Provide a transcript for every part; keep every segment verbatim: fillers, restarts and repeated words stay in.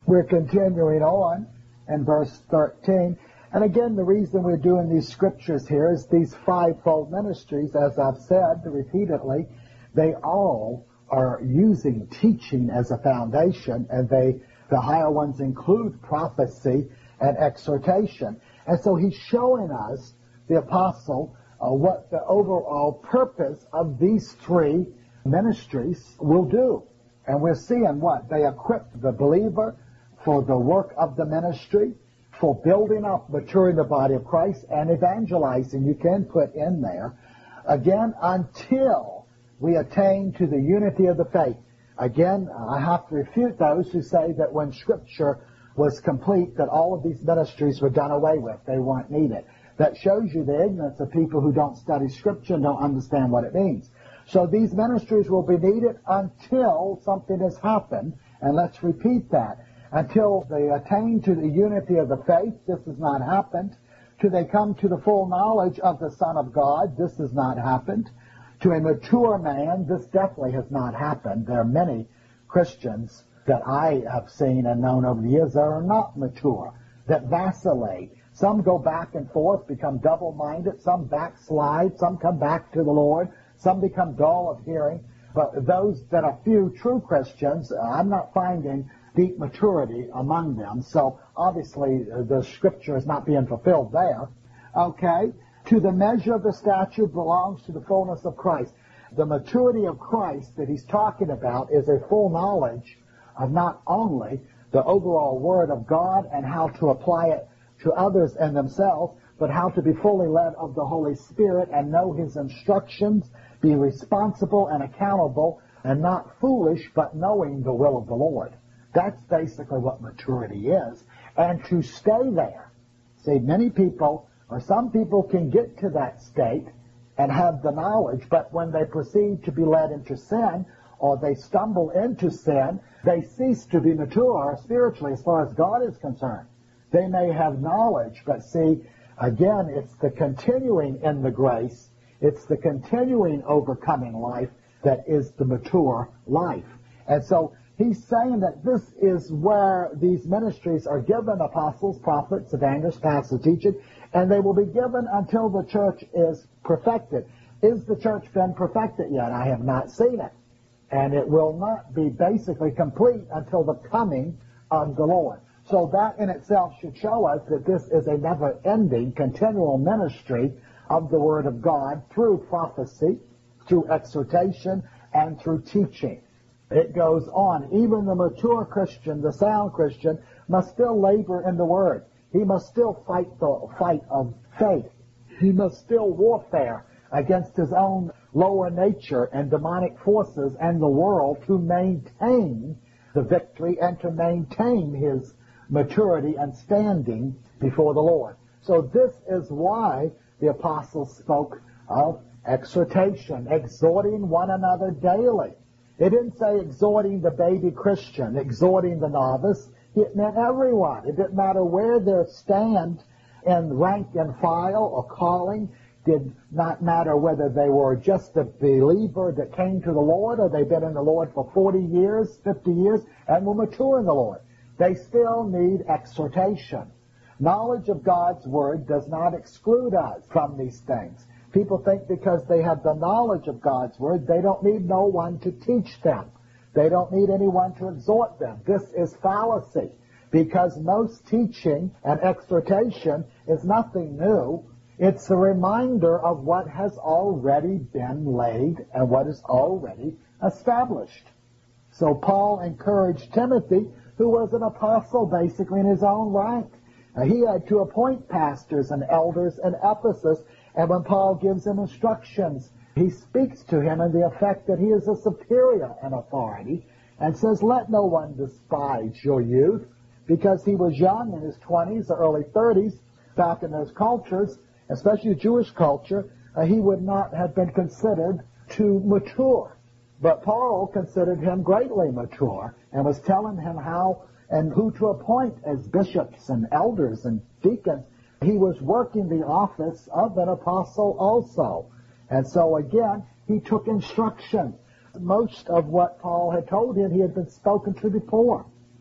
We're continuing on in verse thirteen. And again, the reason we're doing these scriptures here is these fivefold ministries, as I've said repeatedly, they all are using teaching as a foundation, and they, the higher ones include prophecy and exhortation. And so he's showing us, the apostle, uh, what the overall purpose of these three ministries will do. And we're seeing what? They equip the believer for the work of the ministry, for building up, maturing the body of Christ, and evangelizing. You can put in there, again, until we attain to the unity of the faith. Again, I have to refute those who say that when Scripture was complete, that all of these ministries were done away with. They weren't needed. That shows you the ignorance of people who don't study Scripture and don't understand what it means. So these ministries will be needed until something has happened, and let's repeat that. Until they attain to the unity of the faith, this has not happened. Till they come to the full knowledge of the Son of God, this has not happened. To a mature man, this definitely has not happened. There are many Christians that I have seen and known over the years that are not mature, that vacillate. Some go back and forth, become double-minded. Some backslide. Some come back to the Lord. Some become dull of hearing. But those that are few true Christians, I'm not finding deep maturity among them. So obviously the Scripture is not being fulfilled there. Okay? To the measure of the stature belongs to the fullness of Christ. The maturity of Christ that he's talking about is a full knowledge of not only the overall Word of God and how to apply it to others and themselves, but how to be fully led of the Holy Spirit and know His instructions, be responsible and accountable, and not foolish, but knowing the will of the Lord. That's basically what maturity is. And to stay there. See, many people, or some people can get to that state and have the knowledge, but when they proceed to be led into sin, or they stumble into sin, they cease to be mature spiritually as far as God is concerned. They may have knowledge, but see, again, it's the continuing in the grace, it's the continuing overcoming life that is the mature life. And so he's saying that this is where these ministries are given: apostles, prophets, evangelists, pastors, teachers, and they will be given until the church is perfected. Is the church been perfected yet? I have not seen it. And it will not be basically complete until the coming of the Lord. So that in itself should show us that this is a never-ending, continual ministry of the Word of God through prophecy, through exhortation, and through teaching. It goes on. Even the mature Christian, the sound Christian, must still labor in the Word. He must still fight the fight of faith. He must still warfare against his own lower nature and demonic forces and the world to maintain the victory and to maintain his maturity and standing before the Lord. So this is why the apostles spoke of exhortation, exhorting one another daily. It didn't say exhorting the baby Christian, exhorting the novice. It meant everyone. It didn't matter where their stand in rank and file or calling. Did not matter whether they were just a believer that came to the Lord or they've been in the Lord for forty years, fifty years, and were mature in the Lord. They still need exhortation. Knowledge of God's Word does not exclude us from these things. People think because they have the knowledge of God's Word, they don't need no one to teach them. They don't need anyone to exhort them. This is fallacy, because most teaching and exhortation is nothing new. It's a reminder of what has already been laid and what is already established. So Paul encouraged Timothy, who was an apostle basically in his own rank. Uh, he had to appoint pastors and elders in Ephesus, and when Paul gives him instructions, he speaks to him in the effect that he is a superior in authority and says, let no one despise your youth, because he was young in his twenties or early thirties. Back in those cultures, especially the Jewish culture, uh, he would not have been considered to mature. But Paul considered him greatly mature and was telling him how and who to appoint as bishops and elders and deacons. He was working the office of an apostle also. And so again, he took instruction. Most of what Paul had told him, he had been spoken to before.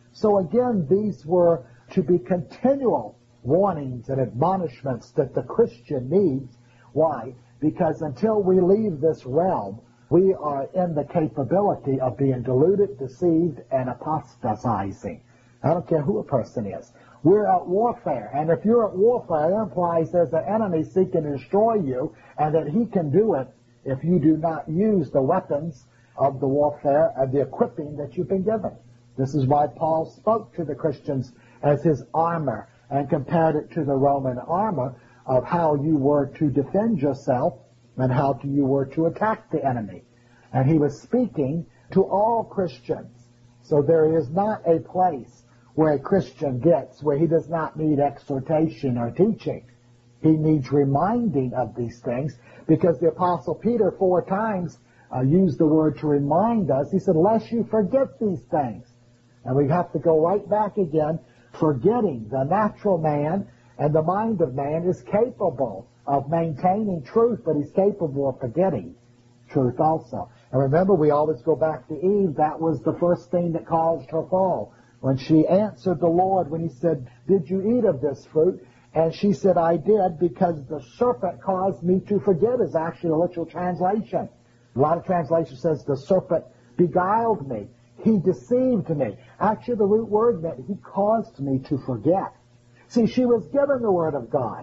So again, these were to be continual warnings and admonishments that the Christian needs. Why? Because until we leave this realm, we are in the capability of being deluded, deceived, and apostatizing. I don't care who a person is. We're at warfare, and if you're at warfare, it implies there's an enemy seeking to destroy you, and that he can do it if you do not use the weapons of the warfare and the equipping that you've been given. This is why Paul spoke to the Christians as his armor and compared it to the Roman armor of how you were to defend yourself and how to, you were to attack the enemy. And he was speaking to all Christians. So there is not a place where a Christian gets where he does not need exhortation or teaching. He needs reminding of these things, because the Apostle Peter four times uh, used the word to remind us. He said, lest you forget these things. And we have to go right back again, forgetting the natural man and the mind of man is capable of maintaining truth, but he's capable of forgetting truth also. And remember, we always go back to Eve. That was the first thing that caused her fall. When she answered the Lord, when he said, did you eat of this fruit? And she said, I did, because the serpent caused me to forget, is actually a literal translation. A lot of translation says the serpent beguiled me. He deceived me. Actually, the root word meant he caused me to forget. See, she was given the word of God.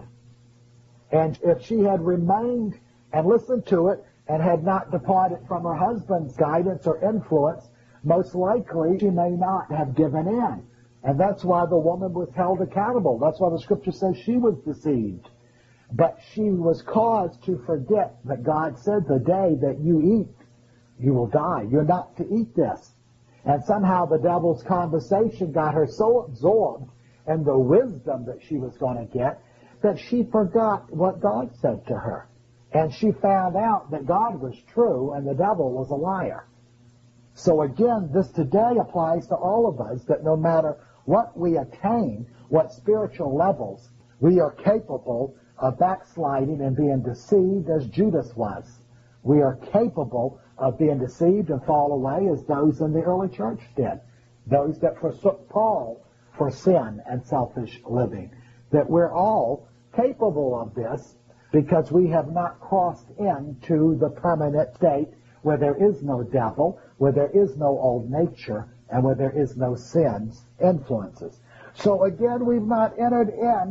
And if she had remained and listened to it and had not departed from her husband's guidance or influence, most likely she may not have given in. And that's why the woman was held accountable. That's why the scripture says she was deceived. But she was caused to forget that God said the day that you eat, you will die. You're not to eat this. And somehow the devil's conversation got her so absorbed in the wisdom that she was going to get that she forgot what God said to her. And she found out that God was true and the devil was a liar. So again, this today applies to all of us, that no matter what we attain, what spiritual levels, we are capable of backsliding and being deceived as Judas was. We are capable of being deceived and fall away as those in the early church did. Those that forsook Paul for sin and selfish living. That we're all capable of this because we have not crossed into the permanent state where there is no devil, where there is no old nature, and where there is no sin's influences. So again, we've not entered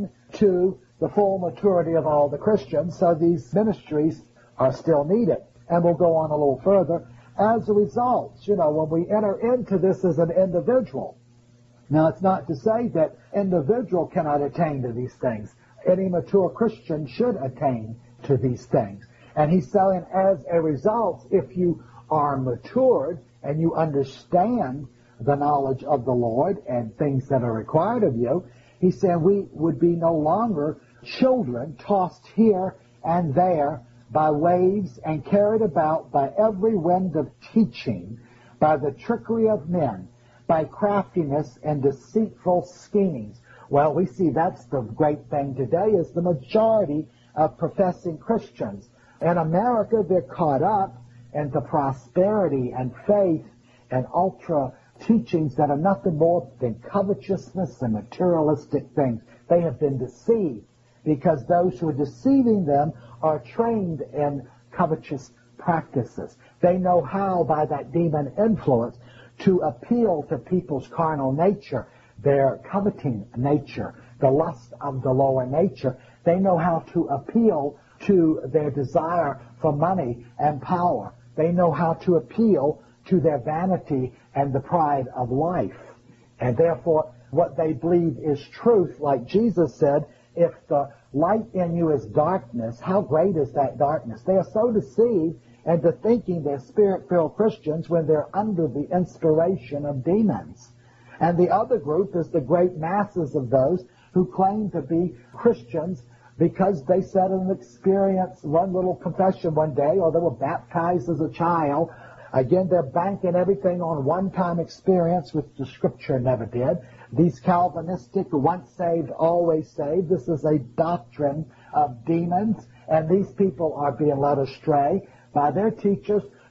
into the full maturity of all the Christians, so these ministries are still needed. And we'll go on a little further. As a result, you know, when we enter into this as an individual, now it's not to say that individual cannot attain to these things. Any mature Christian should attain to these things. And he's saying, as a result, if you are matured and you understand the knowledge of the Lord and things that are required of you, he's saying we would be no longer children tossed here and there by waves and carried about by every wind of teaching, by the trickery of men, by craftiness and deceitful schemings. Well, we see that's the great thing today, is the majority of professing Christians. In America, they're caught up in the prosperity and faith and ultra teachings that are nothing more than covetousness and materialistic things. They have been deceived because those who are deceiving them are trained in covetous practices. They know how, by that demon influence, to appeal to people's carnal nature, their coveting nature, the lust of the lower nature. They know how to appeal to their desire for money and power. They know how to appeal to their vanity and the pride of life. And therefore, what they believe is truth, like Jesus said, if the light in you is darkness, how great is that darkness? They are so deceived into thinking they're spirit-filled Christians when they're under the inspiration of demons. And the other group is the great masses of those who claim to be Christians because they said an experience, one little confession one day, or they were baptized as a child. Again, they're banking everything on one-time experience, which the Scripture never did. These Calvinistic, once saved, always saved. This is a doctrine of demons, and these people are being led astray by their teachers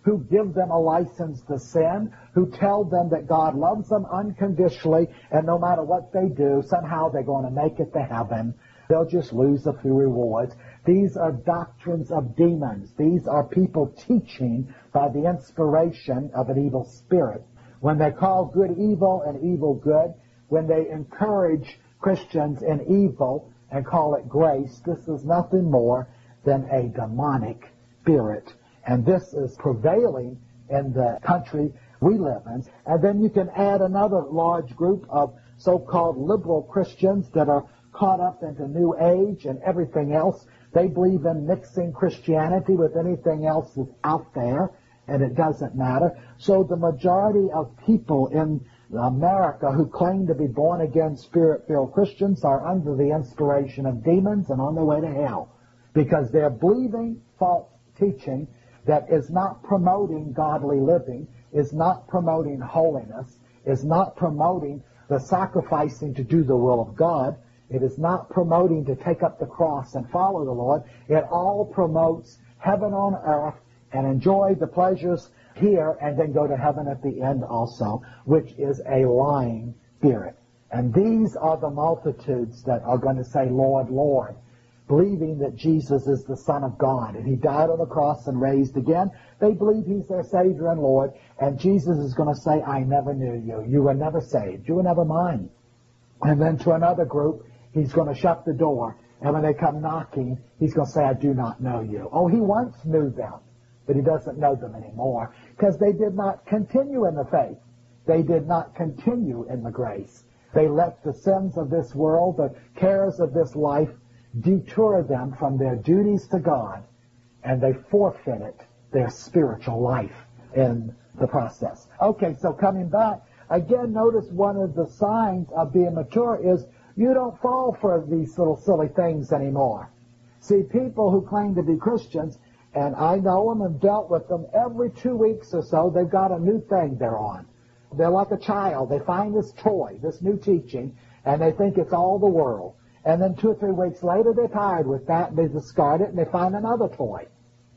who give them a license to sin, who tell them that God loves them unconditionally, and no matter what they do, somehow they're going to make it to heaven. They'll just lose a few rewards. These are doctrines of demons. These are people teaching by the inspiration of an evil spirit. When they call good evil and evil good, when they encourage Christians in evil and call it grace, this is nothing more than a demonic spirit. And this is prevailing in the country we live in. And then you can add another large group of so-called liberal Christians that are caught up into New Age and everything else. They believe in mixing Christianity with anything else that's out there, and it doesn't matter. So the majority of people in America who claim to be born-again, spirit-filled Christians are under the inspiration of demons and on their way to hell, because they're believing false teaching that is not promoting godly living, is not promoting holiness, is not promoting the sacrificing to do the will of God. It is not promoting to take up the cross and follow the Lord. It all promotes heaven on earth and enjoy the pleasures here and then go to heaven at the end also, which is a lying spirit. And these are the multitudes that are going to say, Lord, Lord, believing that Jesus is the Son of God and He died on the cross and raised again. They believe He's their Savior and Lord, and Jesus is going to say, I never knew you. You were never saved. You were never mine. And then to another group, He's going to shut the door, and when they come knocking, He's going to say, I do not know you. Oh, He once knew them, but He doesn't know them anymore, because they did not continue in the faith. They did not continue in the grace. They let the sins of this world, the cares of this life, detour them from their duties to God, and they forfeited their spiritual life in the process. Okay, so coming back, again, notice one of the signs of being mature is you don't fall for these little silly things anymore. See, people who claim to be Christians, and I know them and dealt with them, every two weeks or so, they've got a new thing they're on. They're like a child. They find this toy, this new teaching, and they think it's all the world. And then two or three weeks later, they're tired with that, and they discard it, and they find another toy.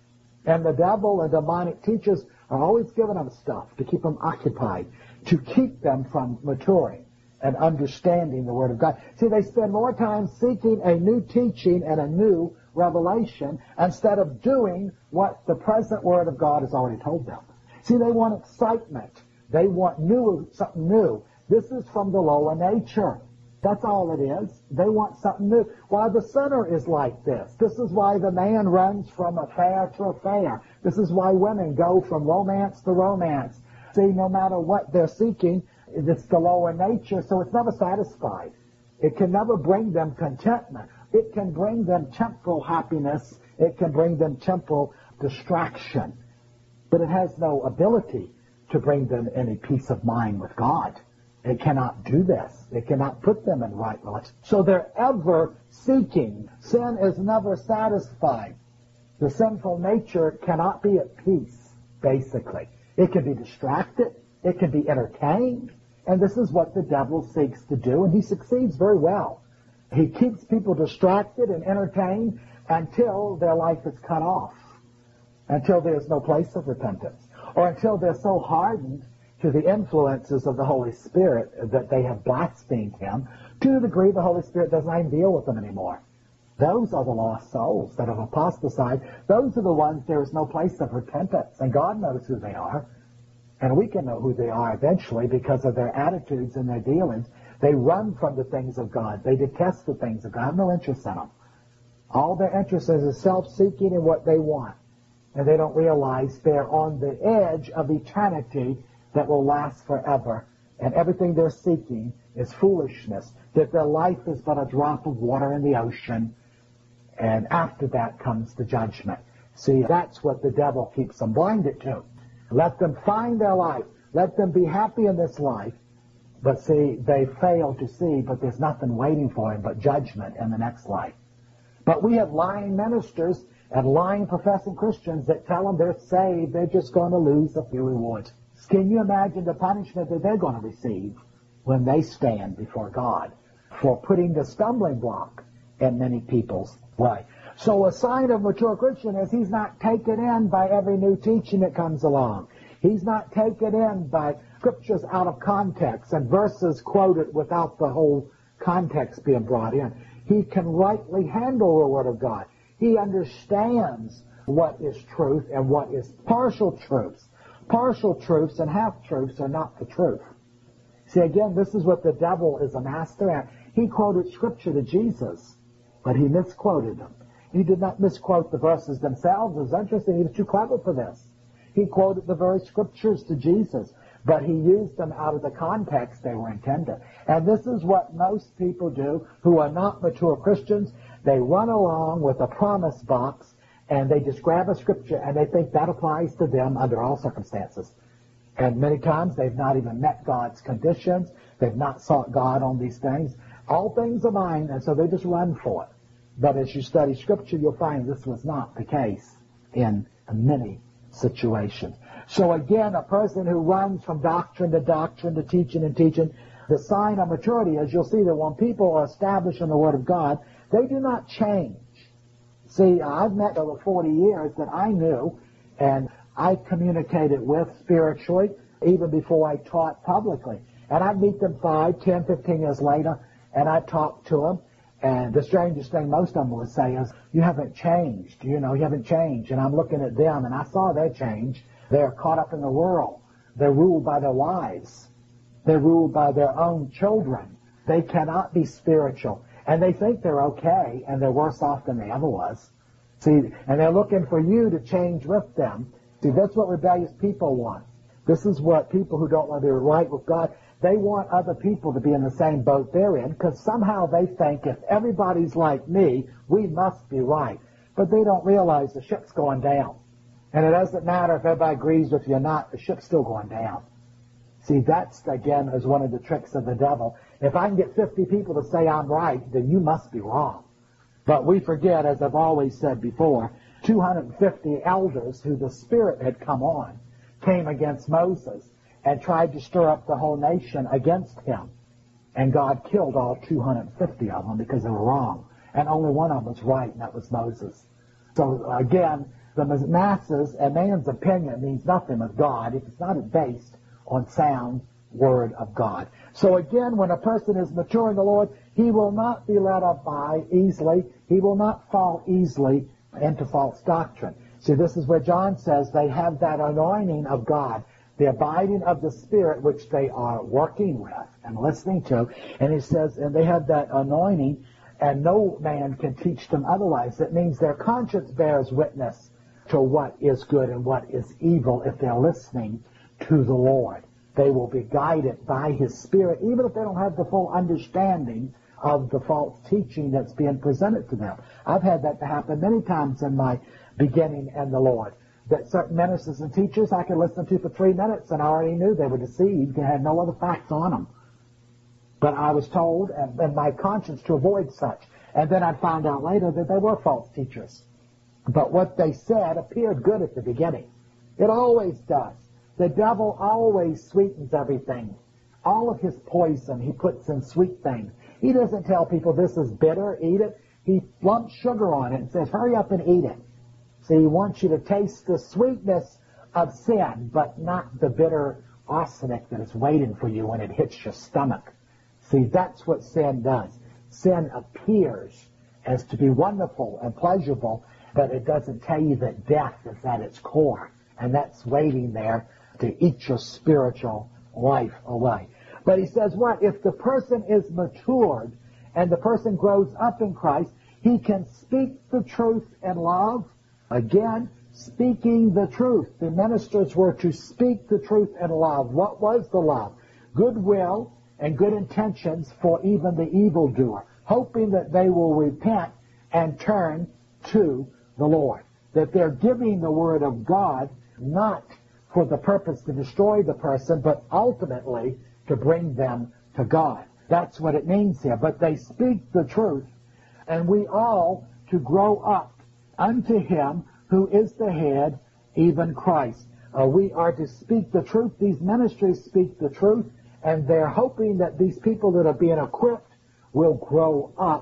And the devil and demonic teachers are always giving them stuff to keep them occupied, to keep them from maturing and understanding the Word of God. See, they spend more time seeking a new teaching and a new revelation instead of doing what the present Word of God has already told them. See, they want excitement. They want new, something new. This is from the lower nature. That's all it is. They want something new. Why the sinner is like this. This is why the man runs from affair to affair. This is why women go from romance to romance. See, no matter what they're seeking, it's the lower nature, so it's never satisfied. It can never bring them contentment. It can bring them temporal happiness. It can bring them temporal distraction. But it has no ability to bring them any peace of mind with God. It cannot do this. It cannot put them in right relationship. So they're ever seeking. Sin is never satisfied. The sinful nature cannot be at peace, basically. It can be distracted. It can be entertained. And this is what the devil seeks to do, and he succeeds very well. He keeps people distracted and entertained until their life is cut off, until there's no place of repentance, or until they're so hardened to the influences of the Holy Spirit that they have blasphemed Him to the degree the Holy Spirit doesn't even deal with them anymore. Those are the lost souls that have apostatized. Those are the ones there is no place of repentance, and God knows who they are. And we can know who they are eventually because of their attitudes and their dealings. They run from the things of God. They detest the things of God. Have no interest in them. All their interest is self-seeking and what they want. And they don't realize they're on the edge of eternity that will last forever. And everything they're seeking is foolishness. That their life is but a drop of water in the ocean. And after that comes the judgment. See, that's what the devil keeps them blinded to. Let them find their life. Let them be happy in this life. But see, they fail to see, but there's nothing waiting for them but judgment in the next life. But we have lying ministers and lying professing Christians that tell them they're saved. They're just going to lose a few rewards. Can you imagine the punishment that they're going to receive when they stand before God for putting the stumbling block in many people's life? So a sign of a mature Christian is he's not taken in by every new teaching that comes along. He's not taken in by scriptures out of context and verses quoted without the whole context being brought in. He can rightly handle the Word of God. He understands what is truth and what is partial truths. Partial truths and half-truths are not the truth. See, again, this is what the devil is a master at. He quoted Scripture to Jesus, but he misquoted them. He did not misquote the verses themselves. It was interesting. He was too clever for this. He quoted the very Scriptures to Jesus, but he used them out of the context they were intended. And this is what most people do who are not mature Christians. They run along with a promise box, and they just grab a Scripture, and they think that applies to them under all circumstances. And many times they've not even met God's conditions. They've not sought God on these things. All things are mine, and so they just run for it. But as you study Scripture, you'll find this was not the case in many situations. So again, a person who runs from doctrine to doctrine to teaching and teaching, the sign of maturity is you'll see that when people are established in the Word of God, they do not change. See, I've met over forty years that I knew and I communicated with spiritually even before I taught publicly. And I'd meet them five, ten, fifteen years later, and I'd talk to them. And the strangest thing most of them would say is, you haven't changed, you know, you haven't changed. And I'm looking at them, and I saw their change. They're caught up in the world. They're ruled by their wives. They're ruled by their own children. They cannot be spiritual. And they think they're okay, and they're worse off than they ever was. See, and they're looking for you to change with them. See, that's what rebellious people want. This is what people who don't want to be right with God, they want other people to be in the same boat they're in, because somehow they think if everybody's like me, we must be right. But they don't realize the ship's going down. And it doesn't matter if everybody agrees with you or not, the ship's still going down. See, that's, again, is one of the tricks of the devil. If I can get fifty people to say I'm right, then you must be wrong. But we forget, as I've always said before, two hundred fifty elders who the Spirit had come on came against Moses and tried to stir up the whole nation against him. And God killed all two hundred fifty of them because they were wrong. And only one of them was right, and that was Moses. So again, the masses and man's opinion means nothing with God if it's not based on sound Word of God. So again, when a person is mature in the Lord, he will not be led up by easily. He will not fall easily into false doctrine. See, this is where John says they have that anointing of God, the abiding of the Spirit, which they are working with and listening to. And he says, and they have that anointing, and no man can teach them otherwise. That means their conscience bears witness to what is good and what is evil if they're listening to the Lord. They will be guided by His Spirit, even if they don't have the full understanding of the false teaching that's being presented to them. I've had that to happen many times in my beginning in the Lord. That certain ministers and teachers I could listen to for three minutes and I already knew they were deceived and had no other facts on them. But I was told, and, and my conscience, to avoid such. And then I'd find out later that they were false teachers. But what they said appeared good at the beginning. It always does. The devil always sweetens everything. All of his poison he puts in sweet things. He doesn't tell people this is bitter, eat it. He lumps sugar on it and says, hurry up and eat it. So he wants you to taste the sweetness of sin, but not the bitter arsenic that is waiting for you when it hits your stomach. See, that's what sin does. Sin appears as to be wonderful and pleasurable, but it doesn't tell you that death is at its core, and that's waiting there to eat your spiritual life away. But he says what? If the person is matured and the person grows up in Christ, he can speak the truth in love. Again, speaking the truth. The ministers were to speak the truth in love. What was the love? Goodwill and good intentions for even the evildoer, hoping that they will repent and turn to the Lord. That they're giving the Word of God not for the purpose to destroy the person, but ultimately to bring them to God. That's what it means here. But they speak the truth, and we all to grow up unto Him who is the head, even Christ. Uh, we are to speak the truth. These ministries speak the truth, and they're hoping that these people that are being equipped will grow up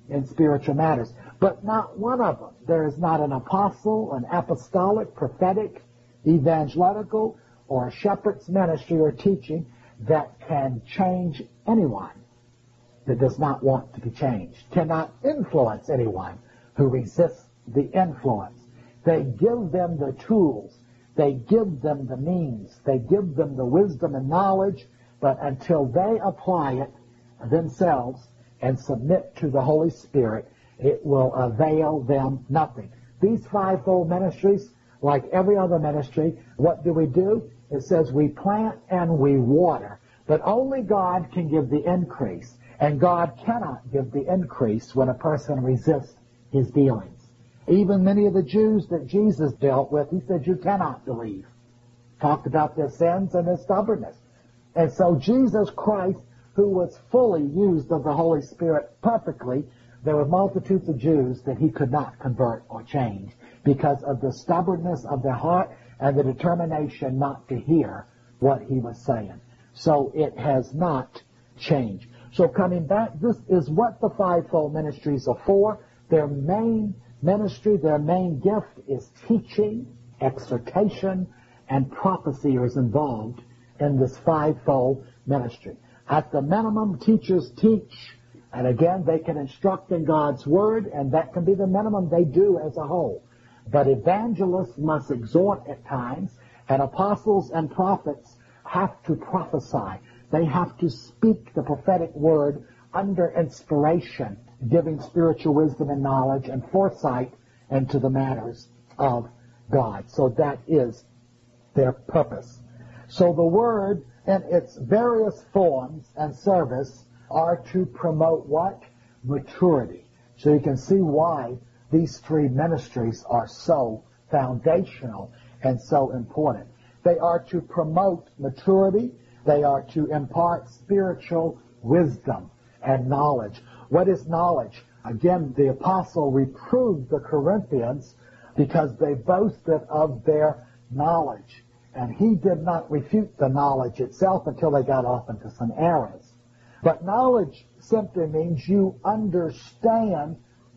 in spiritual matters. But not one of them. There is not an apostle, an apostolic, prophetic, evangelical, or a shepherd's ministry or teaching that can change anyone that does not want to be changed, cannot influence anyone who resists the influence. They give them the tools, they give them the means, they give them the wisdom and knowledge, but until they apply it themselves and submit to the Holy Spirit, it will avail them nothing. These fivefold ministries, like every other ministry, what do we do? It says we plant and we water, but only God can give the increase, and God cannot give the increase when a person resists his dealings. Even many of the Jews that Jesus dealt with, he said, you cannot believe. Talked about their sins and their stubbornness. And so Jesus Christ, who was fully used of the Holy Spirit perfectly, there were multitudes of Jews that he could not convert or change because of the stubbornness of their heart and the determination not to hear what he was saying. So it has not changed. So coming back, this is what the fivefold ministries are for. Their main ministry, their main gift is teaching, exhortation, and prophecy is involved in this fivefold ministry. At the minimum, teachers teach, and again, they can instruct in God's Word, and that can be the minimum they do as a whole. But evangelists must exhort at times, and apostles and prophets have to prophesy. They have to speak the prophetic word under inspiration, giving spiritual wisdom and knowledge and foresight into the matters of God. So that is their purpose. So the word in its various forms and service are to promote what? Maturity. So you can see why these three ministries are so foundational and so important. They are to promote maturity. They are to impart spiritual wisdom and knowledge. What is knowledge? Again, the apostle reproved the Corinthians because they boasted of their knowledge. And he did not refute the knowledge itself until they got off into some errors. But knowledge simply means you understand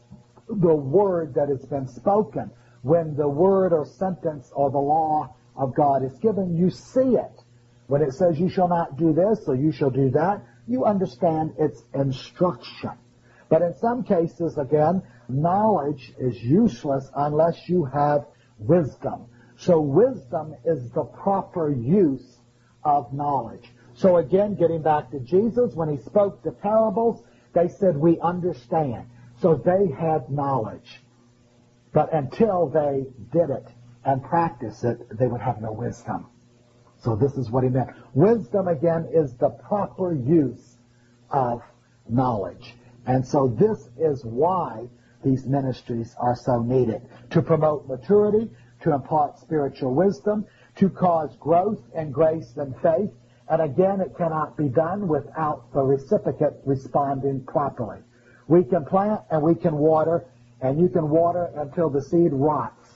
the word that has been spoken. When the word or sentence or the law of God is given, you see it. When it says you shall not do this or you shall do that, you understand its instruction. But in some cases, again, knowledge is useless unless you have wisdom. So wisdom is the proper use of knowledge. So again, getting back to Jesus, when he spoke the parables, they said, we understand. So they had knowledge. But until they did it and practiced it, they would have no wisdom. So this is what he meant. Wisdom, again, is the proper use of knowledge. And so this is why these ministries are so needed. To promote maturity, to impart spiritual wisdom, to cause growth and grace and faith. And again, it cannot be done without the recipient responding properly. We can plant and we can water, and you can water until the seed rots.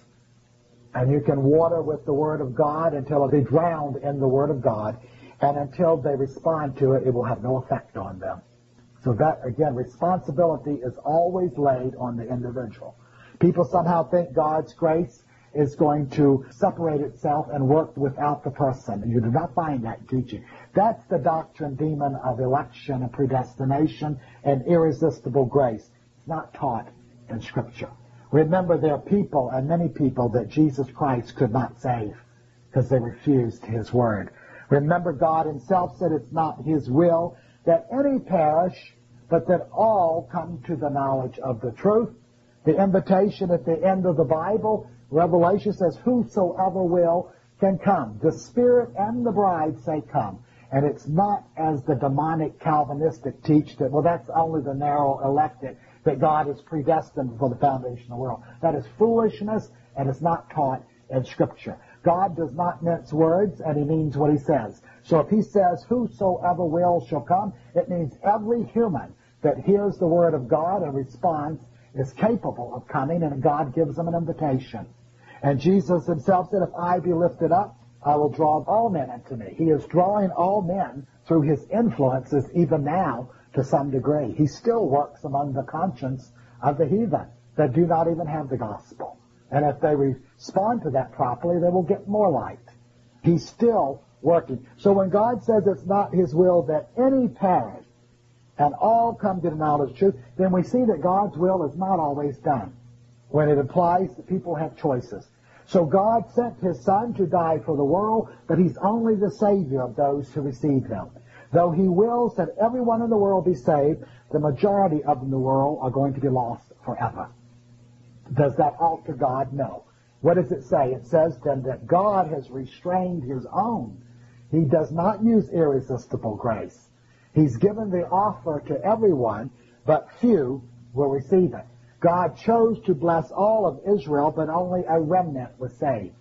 And you can water with the Word of God until it is drowned in the Word of God. And until they respond to it, it will have no effect on them. So that, again, responsibility is always laid on the individual. People somehow think God's grace is going to separate itself and work without the person. You do not find that teaching. That's the doctrine demon of election and predestination and irresistible grace. It's not taught in Scripture. Remember, there are people, and many people, that Jesus Christ could not save because they refused his word. Remember, God himself said it's not his will that any perish, but that all come to the knowledge of the truth. The invitation at the end of the Bible, Revelation, says, whosoever will can come. The Spirit and the bride say come. And it's not as the demonic Calvinistic teach that, well, that's only the narrow elected, that God is predestined for the foundation of the world. That is foolishness, and it's not taught in Scripture. God does not mince words, and he means what he says. So if he says, whosoever will shall come, it means every human that hears the word of God and responds is capable of coming, and God gives them an invitation. And Jesus himself said, if I be lifted up, I will draw all men unto me. He is drawing all men through his influences even now to some degree. He still works among the conscience of the heathen that do not even have the gospel. And if they respond to that properly, they will get more light. He's still working. So when God says it's not his will that any perish and all come to the knowledge of truth, then we see that God's will is not always done when it implies that people have choices. So God sent his Son to die for the world, but he's only the Savior of those who receive him. Though he wills that everyone in the world be saved, the majority of the world are going to be lost forever. Does that alter God? No. What does it say? It says then that God has restrained his own. He does not use irresistible grace. He's given the offer to everyone, but few will receive it. God chose to bless all of Israel, but only a remnant was saved.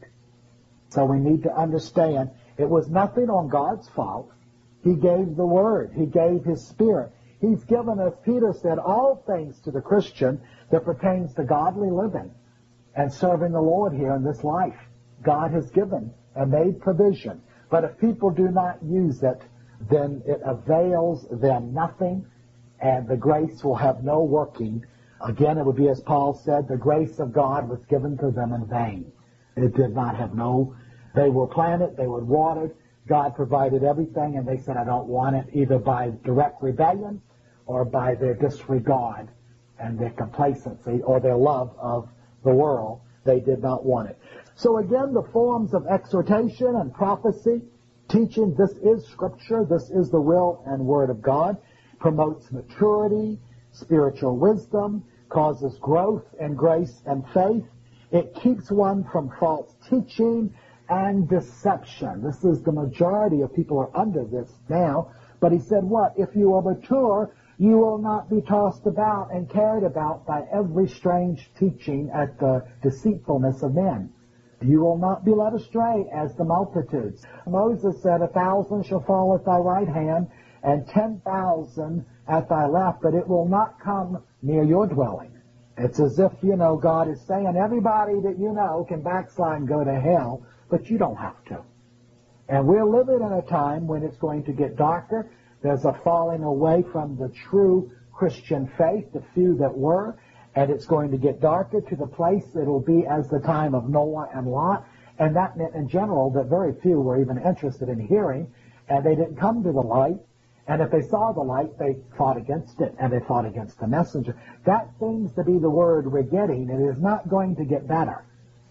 So we need to understand it was nothing on God's fault. He gave the Word. He gave his Spirit. He's given us, Peter said, all things to the Christian that pertains to godly living and serving the Lord here in this life. God has given and made provision. But if people do not use it, then it avails them nothing, and the grace will have no working. Again, it would be as Paul said, the grace of God was given to them in vain. It did not have no, they were planted, they were watered, God provided everything, and they said, I don't want it, either by direct rebellion or by their disregard and their complacency or their love of the world. They did not want it. So again, the forms of exhortation and prophecy, teaching, this is Scripture, this is the will and Word of God, promotes maturity, spiritual wisdom, causes growth in grace and faith. It keeps one from false teaching and deception. This is the majority of people are under this now. But he said what? If you are mature, you will not be tossed about and carried about by every strange teaching at the deceitfulness of men. You will not be led astray as the multitudes. Moses said, a thousand shall fall at thy right hand and ten thousand at thy left, but it will not come near your dwelling. It's as if, you know, God is saying everybody that you know can backslide and go to hell, but you don't have to. And we're living in a time when it's going to get darker. There's a falling away from the true Christian faith, the few that were, and it's going to get darker to the place it'll be as the time of Noah and Lot. And that meant in general that very few were even interested in hearing, and they didn't come to the light. And if they saw the light, they fought against it, and they fought against the messenger. That seems to be the word we're getting. It is not going to get better.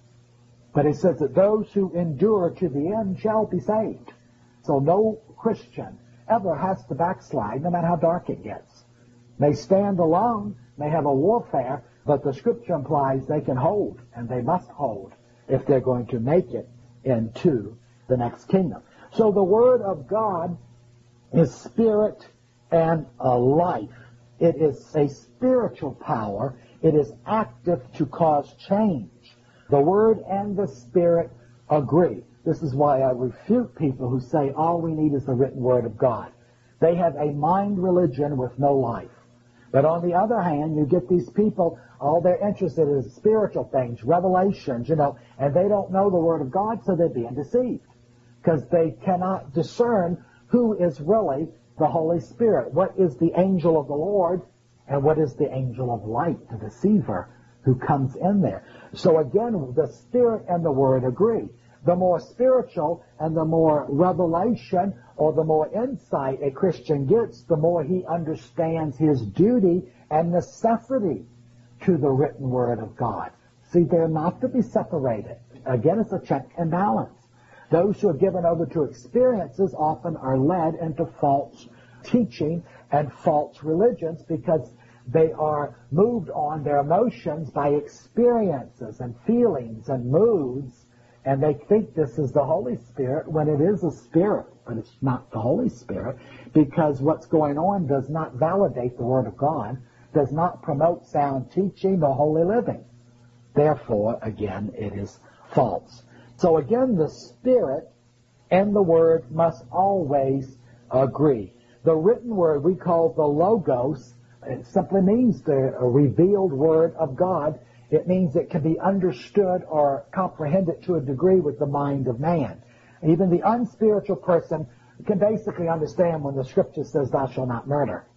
But it says that those who endure to the end shall be saved. So no Christian ever has to backslide, no matter how dark it gets. They stand alone, they have a warfare, but the Scripture implies they can hold, and they must hold, if they're going to make it into the next kingdom. So the Word of God is spirit and a life. It is a spiritual power. It is active to cause change. The Word and the Spirit agree. This is why I refute people who say all we need is the written Word of God. They have a mind religion with no life. But on the other hand, you get these people, all they're interested in is spiritual things, revelations, you know, and they don't know the Word of God, so they're being deceived. Because they cannot discern who is really the Holy Spirit. What is the angel of the Lord, and what is the angel of light, the deceiver who comes in there. So again, the Spirit and the Word agree. The more spiritual and the more revelation or the more insight a Christian gets, the more he understands his duty and necessity to the written Word of God. See, they're not to be separated. Again, it's a check and balance. Those who are given over to experiences often are led into false teaching and false religions because they are moved on their emotions by experiences and feelings and moods, and they think this is the Holy Spirit when it is a spirit, but it's not the Holy Spirit, because what's going on does not validate the Word of God, does not promote sound teaching or holy living. Therefore, again, it is false. So again, the Spirit and the Word must always agree. The written Word we call the Logos. It simply means the revealed Word of God. It means it can be understood or comprehended to a degree with the mind of man. Even the unspiritual person can basically understand when the Scripture says, thou shalt not murder.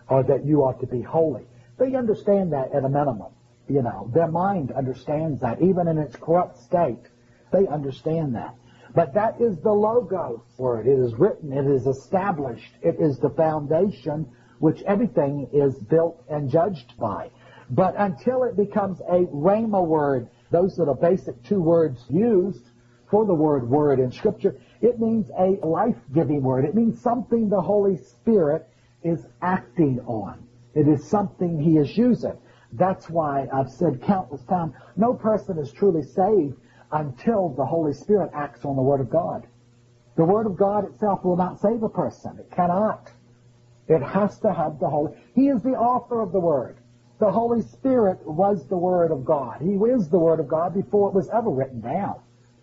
or that you ought to be holy. They understand that at a minimum. You know, their mind understands that. Even in its corrupt state, they understand that. But that is the Logos word. It is written, it is established, it is the foundation which everything is built and judged by. But until it becomes a Rhema word, those are the basic two words used for the word word in Scripture, it means a life-giving word. It means something the Holy Spirit is acting on. It is something He is using. That's why I've said countless times, no person is truly saved until the Holy Spirit acts on the Word of God. The Word of God itself will not save a person. It cannot. It has to have the Holy... He is the author of the Word. The Holy Spirit was the Word of God. He is the Word of God before it was ever written down.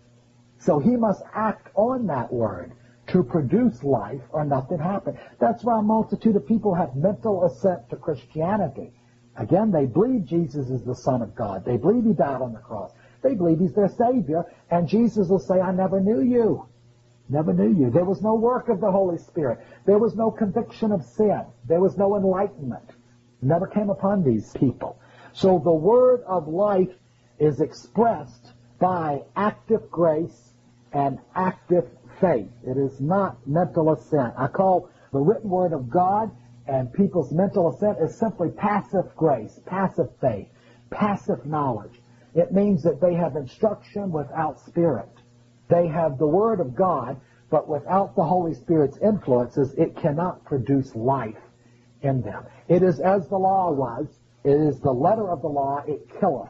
So He must act on that Word to produce life or nothing happens. That's why a multitude of people have mental assent to Christianity. Again, they believe Jesus is the Son of God. They believe He died on the cross. They believe He's their Savior. And Jesus will say, I never knew you. Never knew you. There was no work of the Holy Spirit. There was no conviction of sin. There was no enlightenment. Never came upon these people. So the word of life is expressed by active grace and active faith. It is not mental assent. I call the written word of God and people's mental assent is simply passive grace, passive faith, passive knowledge. It means that they have instruction without spirit. They have the Word of God, but without the Holy Spirit's influences, it cannot produce life in them. It is as the law was. It is the letter of the law. It killeth.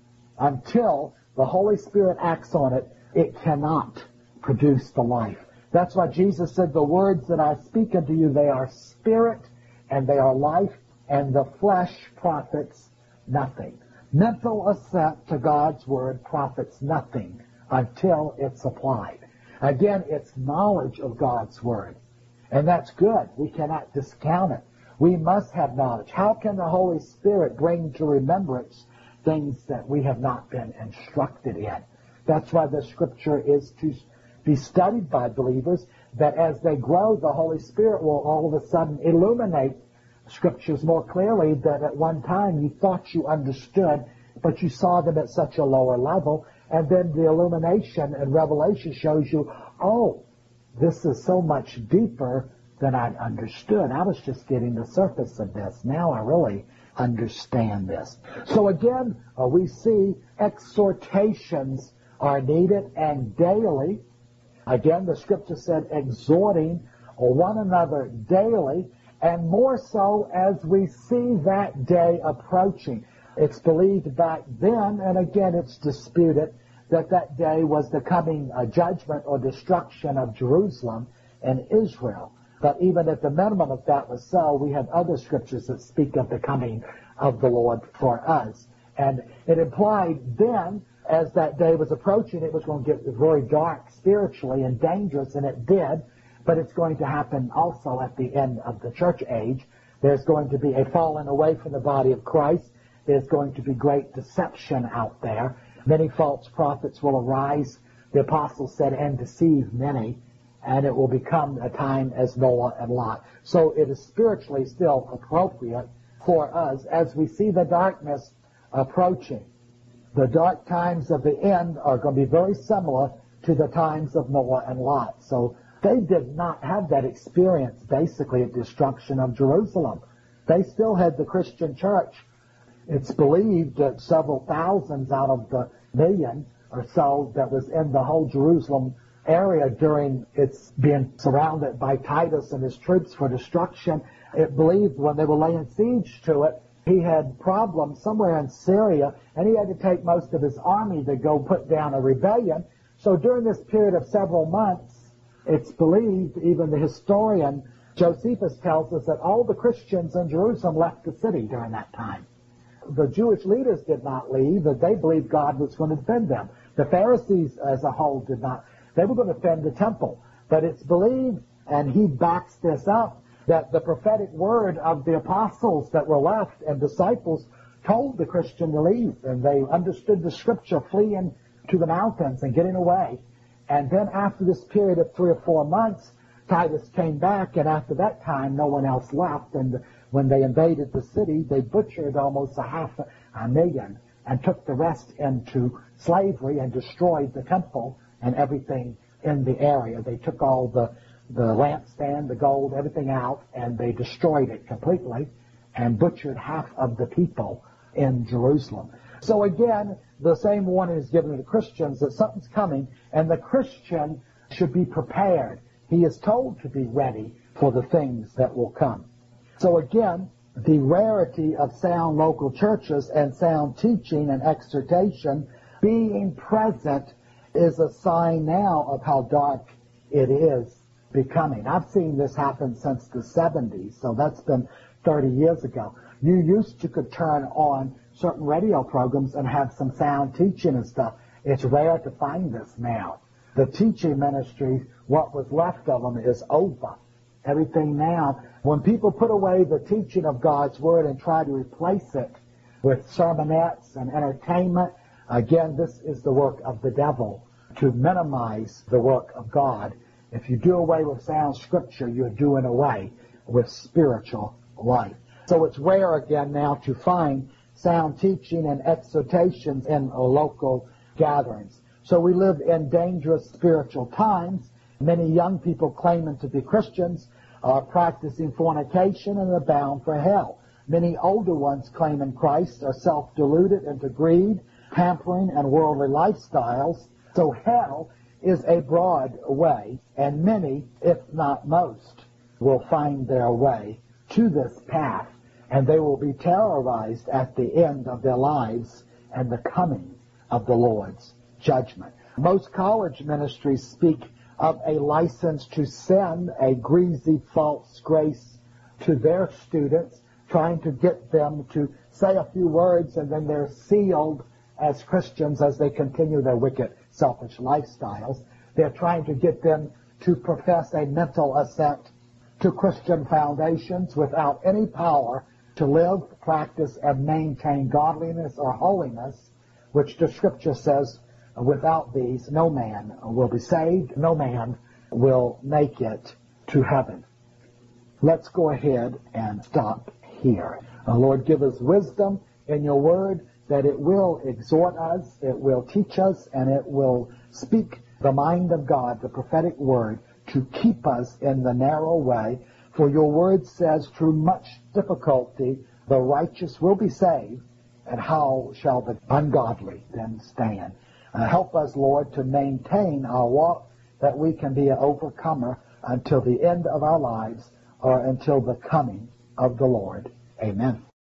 Until the Holy Spirit acts on it, it cannot produce the life. That's why Jesus said, the words that I speak unto you, they are spirit and they are life, and the flesh profits nothing. Mental assent to God's Word profits nothing until it's applied. Again, it's knowledge of God's Word. And that's good. We cannot discount it. We must have knowledge. How can the Holy Spirit bring to remembrance things that we have not been instructed in? That's why the Scripture is to be studied by believers, that as they grow, the Holy Spirit will all of a sudden illuminate Scriptures more clearly that at one time you thought you understood, but you saw them at such a lower level, and then the illumination and revelation shows you, oh, this is so much deeper than I'd understood. I was just getting the surface of this. Now I really understand this. So again, uh, we see exhortations are needed, and daily. Again, the Scripture said exhorting one another daily, and more so as we see that day approaching. It's believed back then, and again it's disputed, that that day was the coming uh, judgment or destruction of Jerusalem and Israel. But even at the minimum, if that was so, we have other scriptures that speak of the coming of the Lord for us. And it implied then, as that day was approaching, it was going to get very dark spiritually and dangerous, and it did. But it's going to happen also at the end of the church age. There's going to be a falling away from the body of Christ. There's going to be great deception out there. Many false prophets will arise, the apostles said, and deceive many. And it will become a time as Noah and Lot. So it is spiritually still appropriate for us as we see the darkness approaching. The dark times of the end are going to be very similar to the times of Noah and Lot. So they did not have that experience, basically, of destruction of Jerusalem. They still had the Christian church. It's believed that several thousands out of the million or so that was in the whole Jerusalem area during its being surrounded by Titus and his troops for destruction, it believed when they were laying siege to it, he had problems somewhere in Syria, and he had to take most of his army to go put down a rebellion. So during this period of several months, it's believed, even the historian Josephus tells us, that all the Christians in Jerusalem left the city during that time. The Jewish leaders did not leave, but they believed God was going to defend them. The Pharisees as a whole did not. They were going to defend the temple. But it's believed, and he backs this up, that the prophetic word of the apostles that were left and disciples told the Christian to leave, and they understood the scripture, fleeing to the mountains and getting away. And then after this period of three or four months, Titus came back, and after that time, no one else left. And when they invaded the city, they butchered almost a half a million and took the rest into slavery and destroyed the temple and everything in the area. They took all the, the lampstand, the gold, everything out, and they destroyed it completely and butchered half of the people in Jerusalem. So again, the same warning is given to the Christians that something's coming, and the Christian should be prepared. He is told to be ready for the things that will come. So again, the rarity of sound local churches and sound teaching and exhortation being present is a sign now of how dark it is becoming. I've seen this happen since the seventies, so that's been thirty years ago. You used to could turn on certain radio programs and have some sound teaching and stuff. It's rare to find this now. The teaching ministry, what was left of them, is over. Everything now, when people put away the teaching of God's Word and try to replace it with sermonettes and entertainment, again, this is the work of the devil, to minimize the work of God. If you do away with sound Scripture, you're doing away with spiritual life. So it's rare again now to find sound teaching and exhortations in local gatherings. So we live in dangerous spiritual times. Many young people claiming to be Christians are practicing fornication and are bound for hell. Many older ones claiming Christ are self-deluded into greed, pampering, and worldly lifestyles. So hell is a broad way, and many, if not most, will find their way to this path, and they will be terrorized at the end of their lives and the coming of the Lord's judgment. Most college ministries speak of a license to sin, a greasy false grace to their students, trying to get them to say a few words and then they're sealed as Christians as they continue their wicked, selfish lifestyles. They're trying to get them to profess a mental assent to Christian foundations without any power to live, practice, and maintain godliness or holiness, which the Scripture says, without these, no man will be saved, no man will make it to heaven. Let's go ahead and stop here. Uh, Lord, give us wisdom in your word, that it will exhort us, it will teach us, and it will speak the mind of God, the prophetic word, to keep us in the narrow way. For your word says, through much difficulty, the righteous will be saved, and how shall the ungodly then stand? Uh, help us, Lord, to maintain our walk, that we can be an overcomer until the end of our lives, or until the coming of the Lord. Amen.